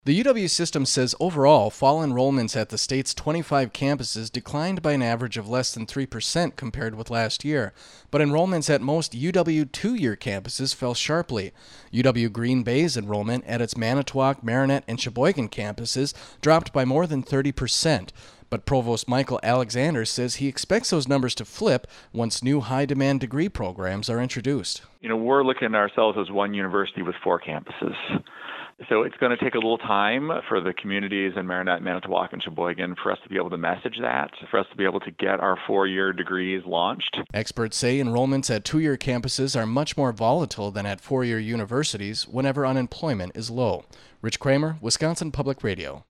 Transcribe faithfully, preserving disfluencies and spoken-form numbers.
The U W system says overall, fall enrollments at the state's twenty-five campuses declined by an average of less than three percent compared with last year, but enrollments at most U W two-year campuses fell sharply. U W Green Bay's enrollment at its Manitowoc, Marinette, and Sheboygan campuses dropped by more than thirty percent. But Provost Michael Alexander says he expects those numbers to flip once new high-demand degree programs are introduced. You know, we're looking at ourselves as one university with four campuses. So it's going to take a little time for the communities in Marinette, Manitowoc, and Sheboygan for us to be able to message that, for us to be able to get our four-year degrees launched. Experts say enrollments at two-year campuses are much more volatile than at four-year universities whenever unemployment is low. Rich Kramer, Wisconsin Public Radio.